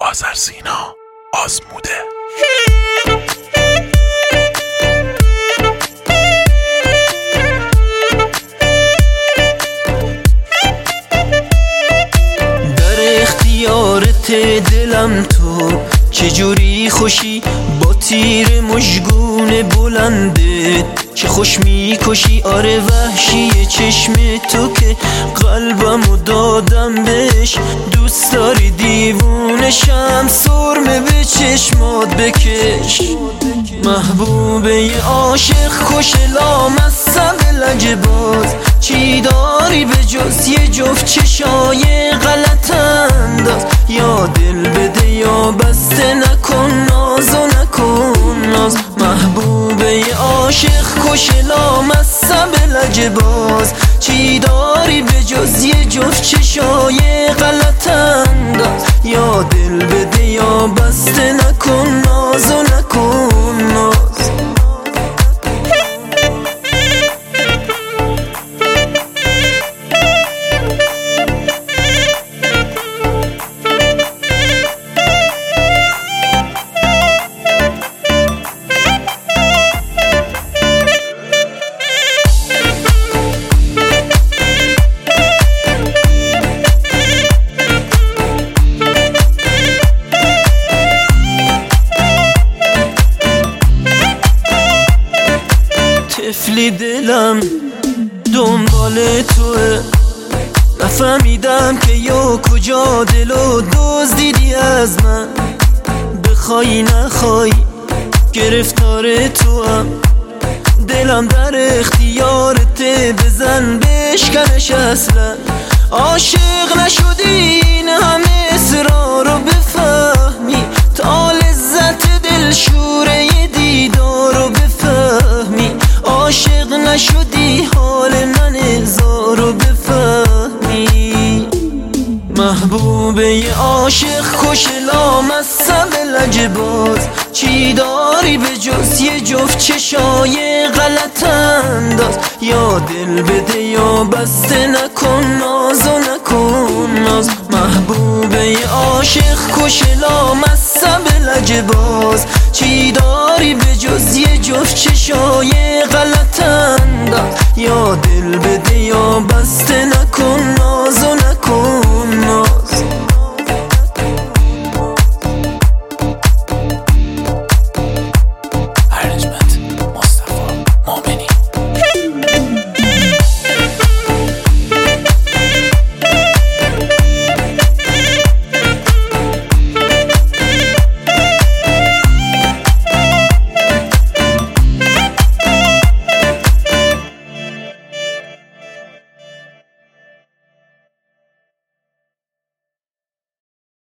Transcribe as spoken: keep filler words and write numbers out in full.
آذرسینا آزموده. در اختیارت دلم تو چجوری خوشی با تیر مژگون بلندت، چه خوش میکشی آره وحشی چشم تو که قلبمو دادم بهش. دوست داری دیوونشم سرمه به چشمات بکش. محبوبه عاشق کش لامصب لجباز، چی داری به جز یه جفت چشای غلط انداز. یا دل بده یا بسته نکن ناز و نکن ناز. محبوبه عاشق کش لامصب لجباز، چی داری به جز یه جفت چشای غلط انداز. یا دل بده یا بسته نکن ناز و نکن ناز. طفلی دلم دنبال توه، نفهمیدم که یا کجا دلو دزدیدی از من. بخوای نخوای گرفتار توام، دلم در اختیارت بزن بشکنش. اصلا عاشق نشدی این همه اصرار رو بفهمی، تا لذت دل شوره دیدار رو بفهمی. عاشق نشدی حال من هزار رو بفهمی. محبوبه عاشق کش لامصب لجباز، چی داری به جز یه جفت چشای غلط انداز. یا دل بده یا بسته نکن ناز و نکن ناز. محبوبه عاشق کش لامصب لجباز، چی داری به جز یه جفت چشای غلط انداز. یا دل بده یا بسته نکن